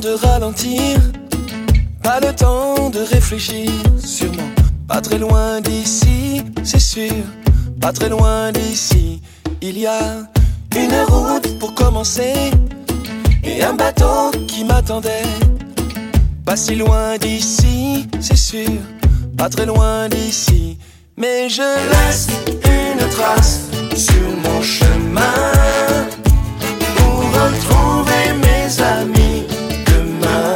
de ralentir, pas le temps de réfléchir, sûrement pas très loin d'ici, c'est sûr, pas très loin d'ici. Il y a une route pour commencer et un bateau qui m'attendait. Pas si loin d'ici, c'est sûr, pas très loin d'ici. Mais je laisse une trace sur mon chemin pour retrouver mes amis demain.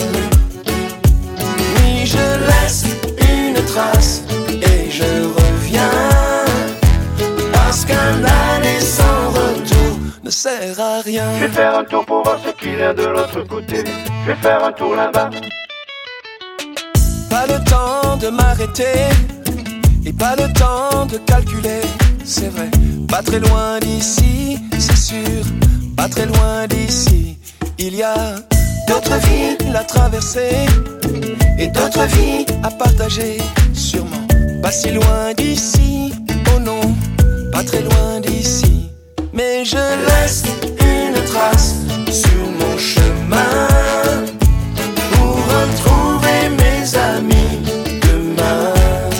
Oui, je laisse une trace et je reviens, parce qu'un aller sans retour ne sert à rien. Je vais faire un tour pour voir ce qu'il y a de l'autre côté. Je vais faire un tour là-bas. Pas le temps de m'arrêter et pas le temps de calculer, c'est vrai. Pas très loin d'ici, c'est sûr, pas très loin d'ici. Il y a d'autres villes à traverser et d'autres vies à partager, sûrement. Pas si loin d'ici, oh non, pas très loin d'ici. Mais je laisse une trace sur mon chemin pour retrouver mes amis demain.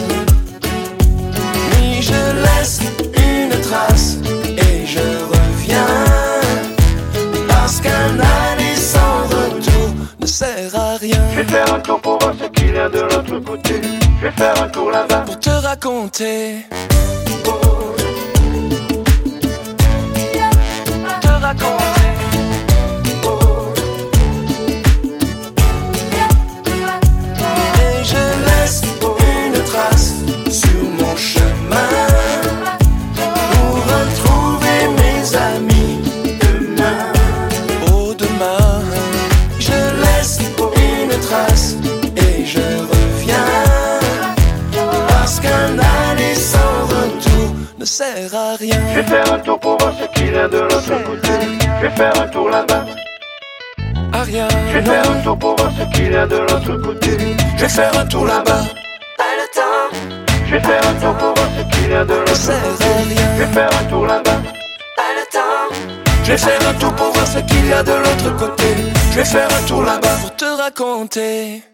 Oui, je laisse une trace et je reviens, parce qu'un aller sans retour ne sert à rien. Je vais faire un tour pour voir ce qu'il y a de l'autre côté. Je vais faire un tour là-bas pour te raconter. Et je laisse une trace sur mon chemin pour retrouver mes amis demain. Oh demain, je laisse une trace et je reviens, parce qu'un aller sans retour ne sert à rien. Je vais faire un tour pour voir ce qu'il y a de l'autre côté. Je vais faire un tour là-bas. À rien. Je vais faire un tour pour voir ce qu'il y a de l'autre côté. Je vais faire un tour là-bas. Pas le temps. Je vais faire un tour pour voir ce qu'il y a de l'autre sert à côté. rien. Je vais faire un tour là-bas. Pas le temps. Je vais faire un tour pour voir ce qu'il y a de l'autre côté. Je vais faire un tour là-bas pour te raconter.